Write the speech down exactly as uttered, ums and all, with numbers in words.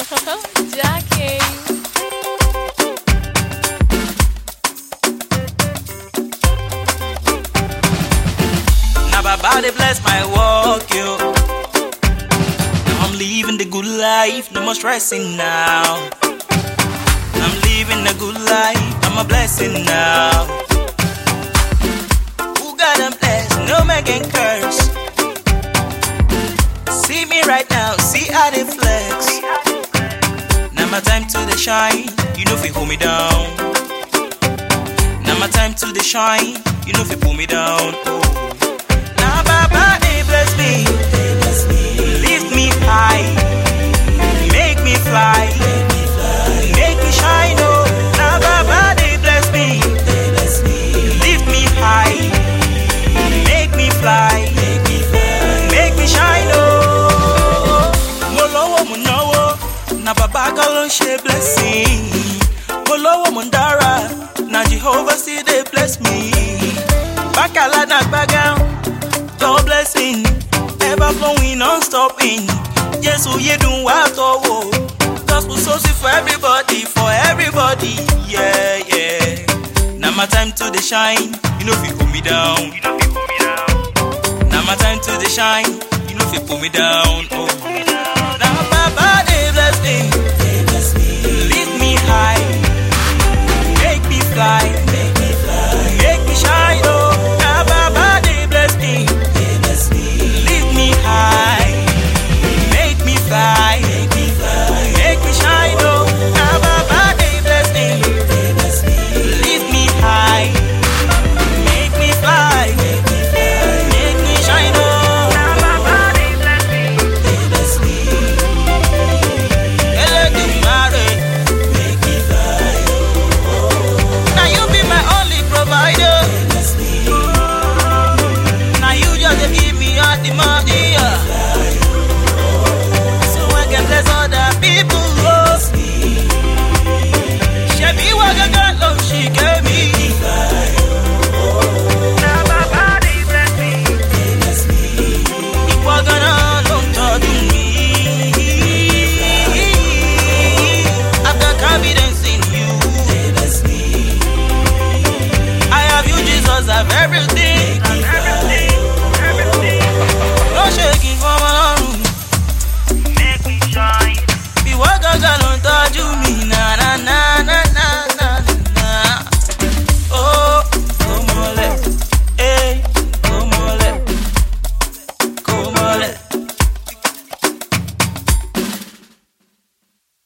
Jackie. Now my body bless my walk, yo. Now I'm living the good life, no more stressing now. I'm living the good life, I'm a blessing now. Who got them blessed, no man can curse. See me right now, see how they flex. Now my time to the shine, you know if you hold me down. Now my time to the shine, you know if you pull me down. Oh. Now Baba, they bless me, lift me high, make me fly, make me shine. Oh, now Baba, they bless me, lift me high, make me fly, make me shine. Oh, molowo munawo, na Baba galon she blessing. Molowo mundara, na Jehovah see they bless me. Bakala na bagam. Your blessing, ever flowing, non-stopping. Yes, who you do what oh, gospel so sweet for everybody, for everybody. Yeah, yeah. Now my time to the shine, you know if you pull me down. You know if you pull me down. Now my time to the shine, you know if you pull me down. Oh.